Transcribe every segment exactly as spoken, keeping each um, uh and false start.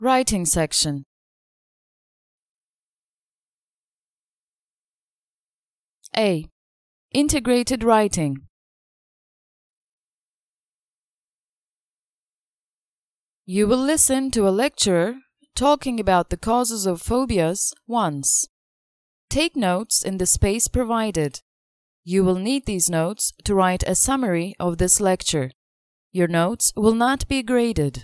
Writing section. A. Integrated writing. You will listen to a lecturer talking about the causes of phobias once. Take notes in the space provided. You will need these notes to write a summary of this lecture. Your notes will not be graded.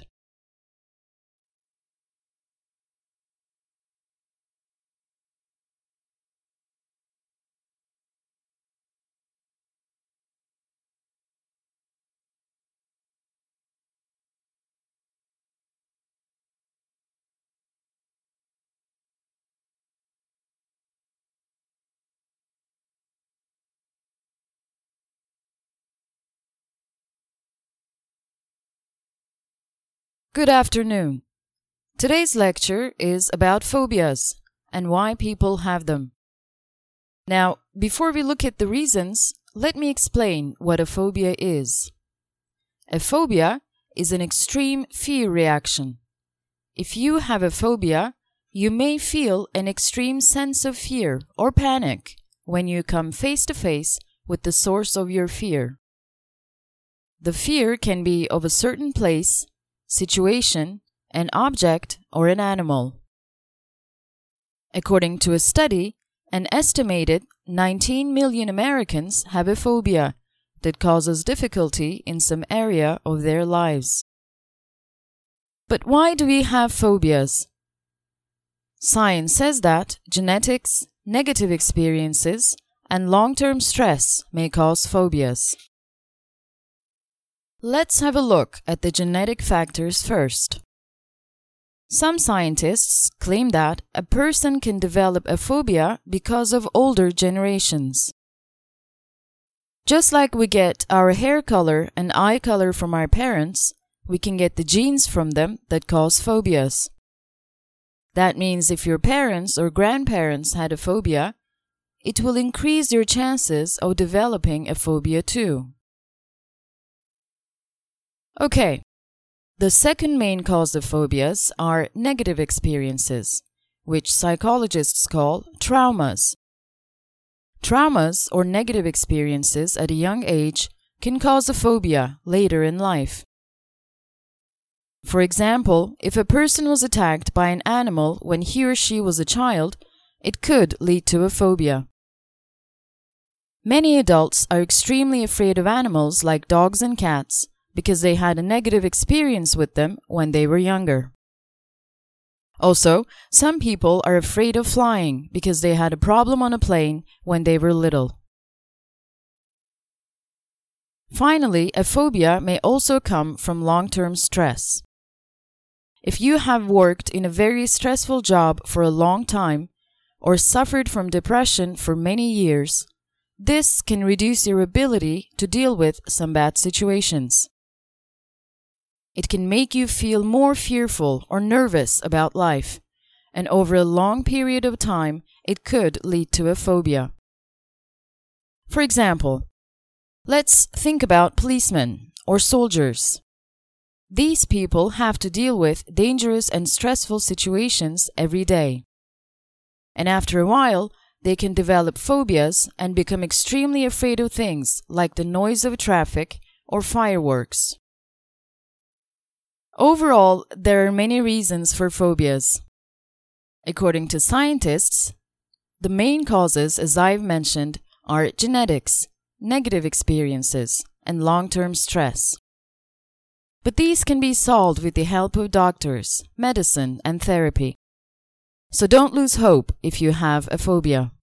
Good afternoon. Today's lecture is about phobias and why people have them. Now, before we look at the reasons, let me explain what a phobia is. A phobia is an extreme fear reaction. If you have a phobia, you may feel an extreme sense of fear or panic when you come face to face with the source of your fear. The fear can be of a certain place, situation, an object, or an animal. According to a study, an estimated nineteen million Americans have a phobia that causes difficulty in some area of their lives. But why do we have phobias? Science says that genetics, negative experiences, and long-term stress may cause phobias. Let's have a look at the genetic factors first. Some scientists claim that a person can develop a phobia because of older generations. Just like we get our hair color and eye color from our parents, we can get the genes from them that cause phobias. That means if your parents or grandparents had a phobia, it will increase your chances of developing a phobia too. Okay, the second main cause of phobias are negative experiences, which psychologists call traumas. Traumas or negative experiences at a young age can cause a phobia later in life. For example, if a person was attacked by an animal when he or she was a child, it could lead to a phobia. Many adults are extremely afraid of animals like dogs and cats, because they had a negative experience with them when they were younger. Also, some people are afraid of flying because they had a problem on a plane when they were little. Finally, a phobia may also come from long-term stress. If you have worked in a very stressful job for a long time or suffered from depression for many years, this can reduce your ability to deal with some bad situations. It can make you feel more fearful or nervous about life, and over a long period of time, it could lead to a phobia. For example, let's think about policemen or soldiers. These people have to deal with dangerous and stressful situations every day. And after a while, they can develop phobias and become extremely afraid of things like the noise of traffic or fireworks. Overall, there are many reasons for phobias. According to scientists, the main causes, as I've mentioned, are genetics, negative experiences, and long-term stress. But these can be solved with the help of doctors, medicine, and therapy. So don't lose hope if you have a phobia.